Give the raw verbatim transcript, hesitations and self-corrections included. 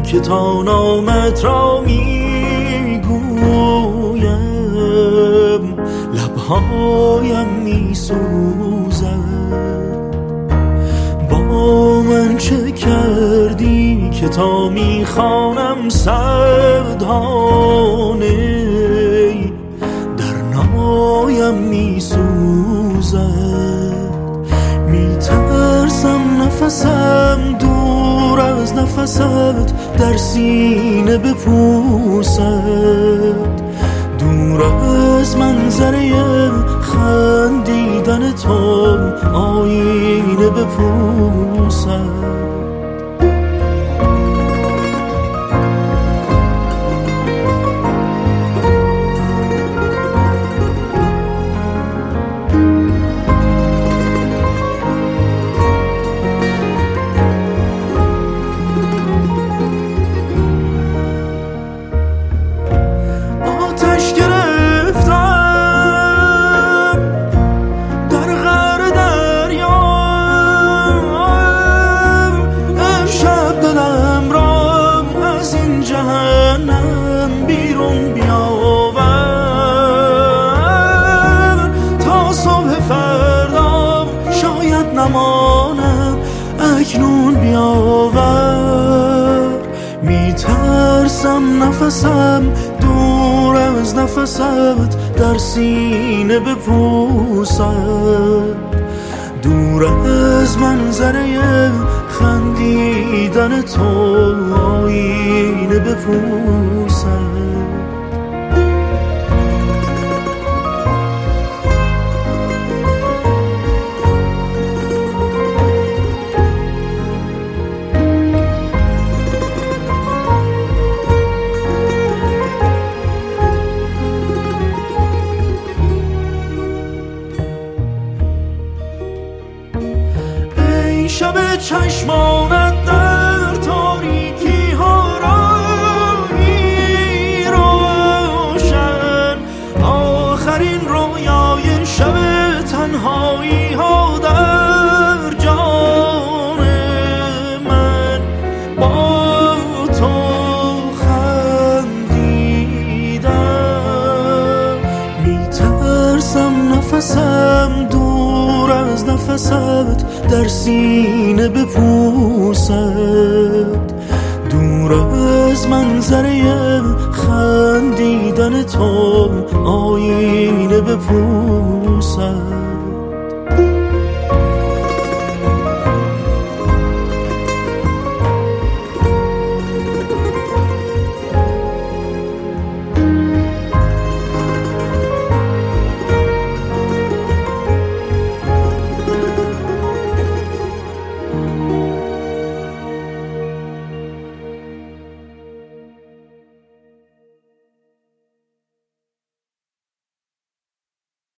که تا نامت را میگویم لبهایم میسوزد. با من چه کردی که تا میخوانم سردانه در نایم میسوزد. میترسم نفسم دور از نفست در سینه بپوسد، دور از منظره خندیدن تو آینه بپوسد. بیرون بیاور تا صبح فردا شاید نمانم، اکنون بیاور. میترسم نفسم دور از نفست در سینه بپوسد، دور از منظره خندیدن تو آینه بپوسد. شب چشمانت در تاریکی ها راهی روشن، آخرین رویای شب تنهایی ها در جان من با تو خندیدم. میترسم نفسم دور از نفست در سینه بپوسد، دور از منظره خندیدن تو آینه بپوسد.